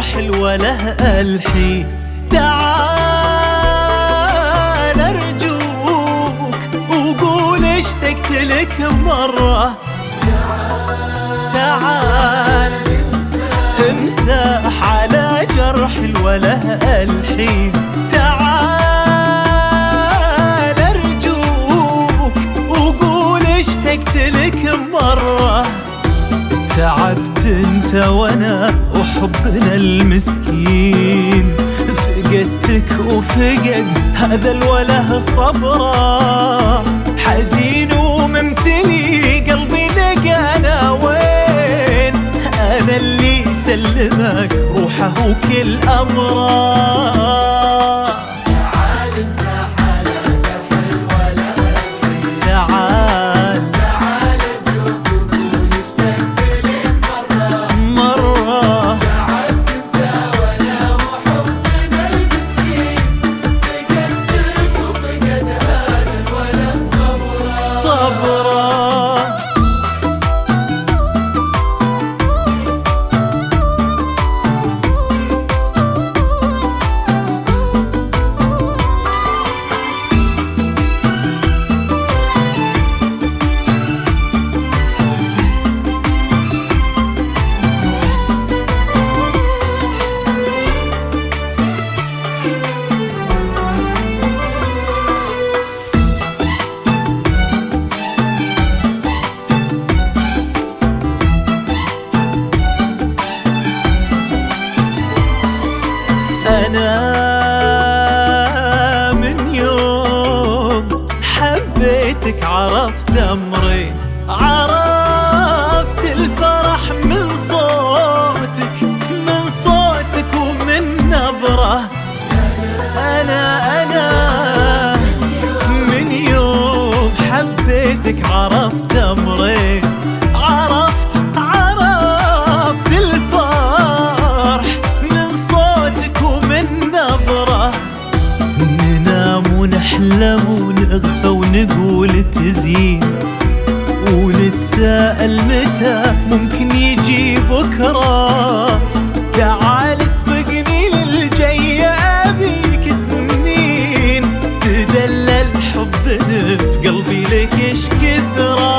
جرح الوله الحين. تعال أرجوك وقول اشتقت لك مرة. تعال امسح على جرح الوله الحين. تعال أرجوك وقول اشتقت لك مرة. تعبت انت وانا وحبنا المسكين، فقدتك وفقد هذا الوله صبره. حزين وممتلي قلبي لقانا وين، انا اللي سلمك روحه وكل امره. أنا من يوم حبيتك عرفت أمري، عرفت الفرح من صوتك، من صوتك ومن نظرة. أنا من يوم حبيتك عرفت أمري، عرفت الفرح من صوتك ومن نظرة. ننام ونحلم ونغفى ونقول تزين، ونتساءل متى ممكن يجي بكرة. تعال اسبقني للجاي أبيك سنين، تدلل حبنا في قلبي لك ايش كثره.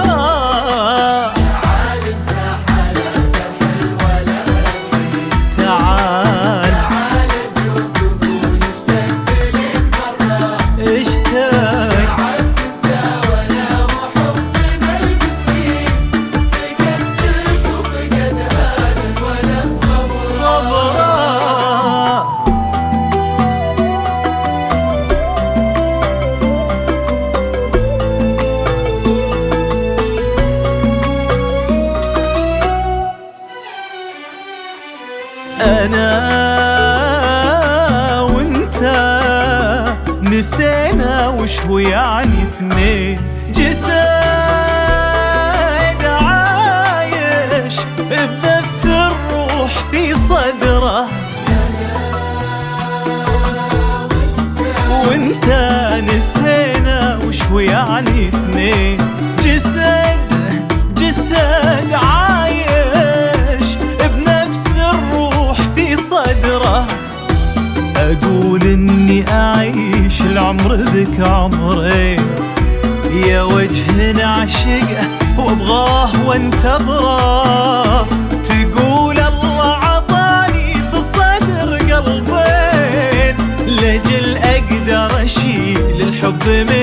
أنا وانت نسينا وش هو يعني اثنين، جسد عايش بنفس الروح في صدره. وانت نسينا وش هو يعني اثنين، جسد عايش بنفس الروح في صدره. أقول إني أعيش العمر بك عمرين، يا وجه نعشقه وأبغاه وانتظره. تقول الله عطاني في الصدر قلبين، لجل أقدر أشيل الحب